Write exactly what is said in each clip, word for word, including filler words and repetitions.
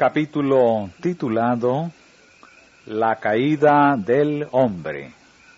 capítulo titulado La caída del hombre.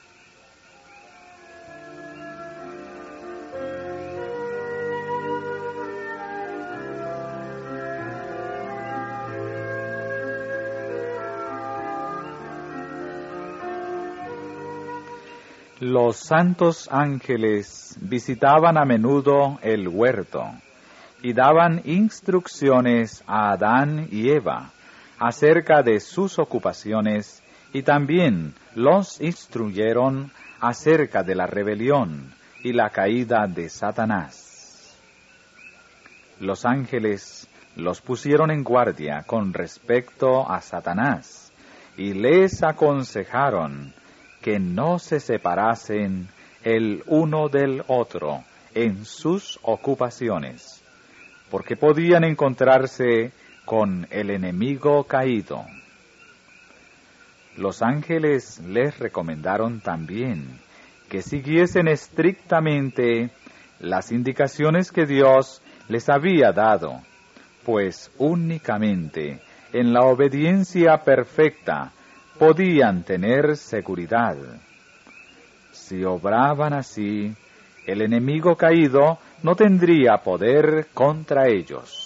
Los santos ángeles visitaban a menudo el huerto y daban instrucciones a Adán y Eva acerca de sus ocupaciones, y también los instruyeron acerca de la rebelión y la caída de Satanás. Los ángeles los pusieron en guardia con respecto a Satanás y les aconsejaron que no se separasen el uno del otro en sus ocupaciones, porque podían encontrarse con el enemigo caído. Los ángeles les recomendaron también que siguiesen estrictamente las indicaciones que Dios les había dado, pues únicamente en la obediencia perfecta podían tener seguridad. Si obraban así, el enemigo caído no tendría poder contra ellos.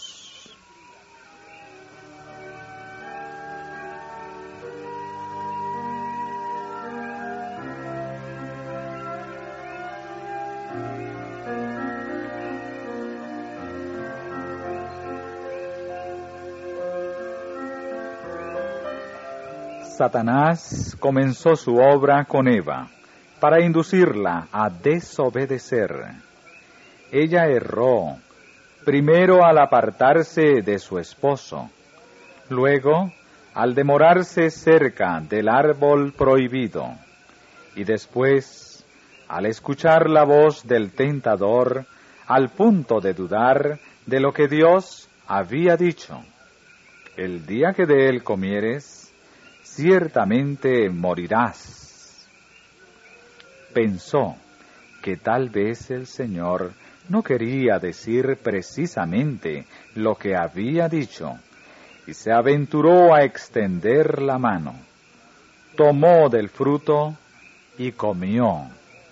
Satanás comenzó su obra con Eva para inducirla a desobedecer. Ella erró, primero al apartarse de su esposo, luego al demorarse cerca del árbol prohibido, y después al escuchar la voz del tentador al punto de dudar de lo que Dios había dicho. El día que de él comieres, ciertamente morirás. Pensó que tal vez el Señor no quería decir precisamente lo que había dicho, y se aventuró a extender la mano. Tomó del fruto y comió.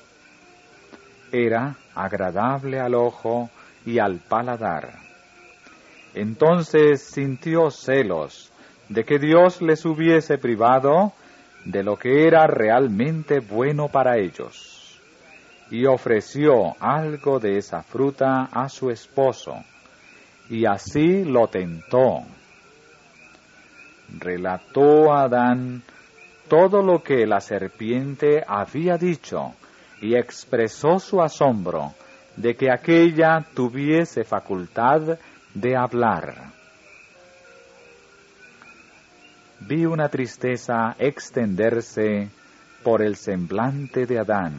Era agradable al ojo y al paladar. Entonces sintió celos de que Dios les hubiese privado de lo que era realmente bueno para ellos, y ofreció algo de esa fruta a su esposo, y así lo tentó. Relató a Adán todo lo que la serpiente había dicho, y expresó su asombro de que aquella tuviese facultad de hablar. Vi una tristeza extenderse por el semblante de Adán.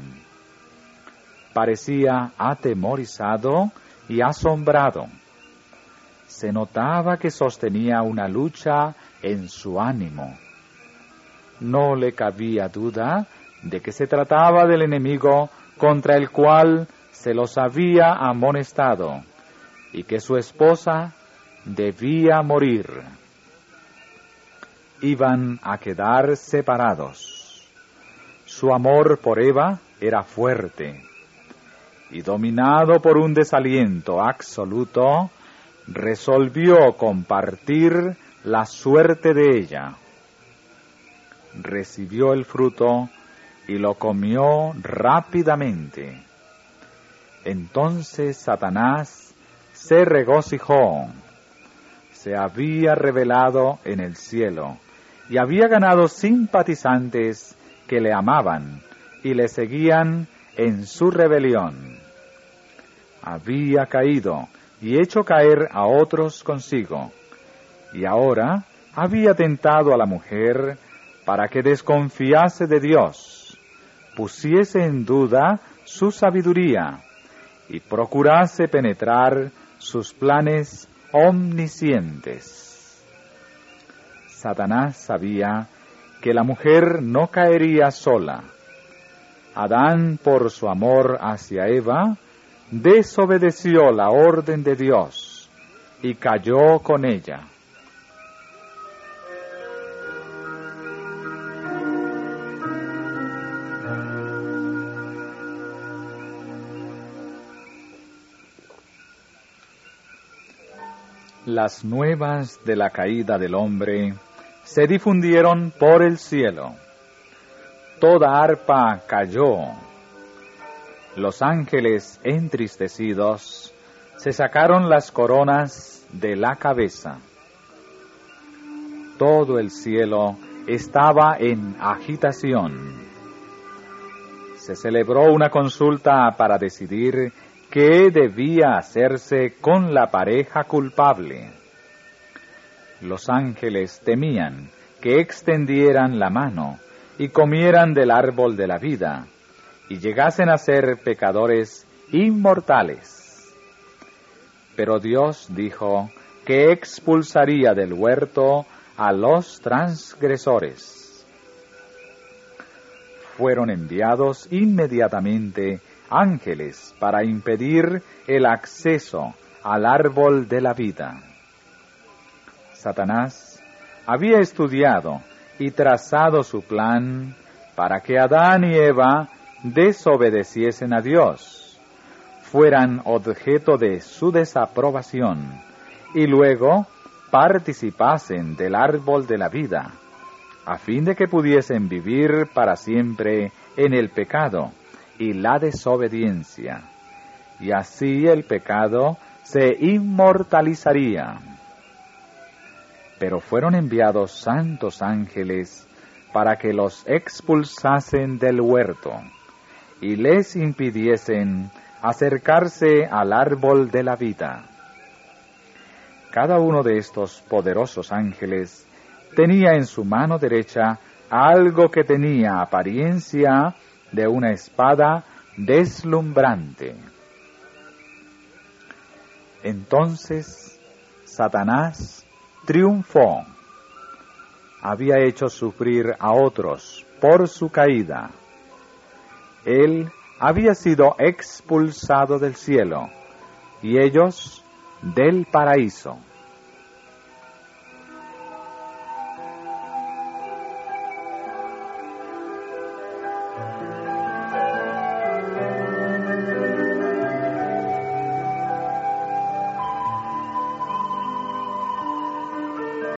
Parecía atemorizado y asombrado. Se notaba que sostenía una lucha en su ánimo. No le cabía duda de que se trataba del enemigo contra el cual se los había amonestado, y que su esposa debía morir. Iban a quedar separados. Su amor por Eva era fuerte, y dominado por un desaliento absoluto, resolvió compartir la suerte de ella. Recibió el fruto y lo comió rápidamente. Entonces Satanás se regocijó. Se había revelado en el cielo y había ganado simpatizantes que le amaban y le seguían en su rebelión. Había caído y hecho caer a otros consigo, y ahora había tentado a la mujer para que desconfiase de Dios, pusiese en duda su sabiduría y procurase penetrar sus planes omniscientes. Satanás sabía que la mujer no caería sola. Adán, por su amor hacia Eva, desobedeció la orden de Dios y cayó con ella. Las nuevas de la caída del hombre se difundieron por el cielo. Toda arpa cayó. Los ángeles entristecidos se sacaron las coronas de la cabeza. Todo el cielo estaba en agitación. Se celebró una consulta para decidir qué debía hacerse con la pareja culpable. Los ángeles temían que extendieran la mano y comieran del árbol de la vida y llegasen a ser pecadores inmortales. Pero Dios dijo que expulsaría del huerto a los transgresores. Fueron enviados inmediatamente ángeles para impedir el acceso al árbol de la vida. Satanás había estudiado y trazado su plan para que Adán y Eva desobedeciesen a Dios, fueran objeto de su desaprobación y luego participasen del árbol de la vida, a fin de que pudiesen vivir para siempre en el pecado y la desobediencia, y así el pecado se inmortalizaría. Pero fueron enviados santos ángeles para que los expulsasen del huerto y les impidiesen acercarse al árbol de la vida. Cada uno de estos poderosos ángeles tenía en su mano derecha algo que tenía apariencia de una espada deslumbrante. Entonces Satanás triunfó. Había hecho sufrir a otros por su caída. Él había sido expulsado del cielo y ellos del paraíso.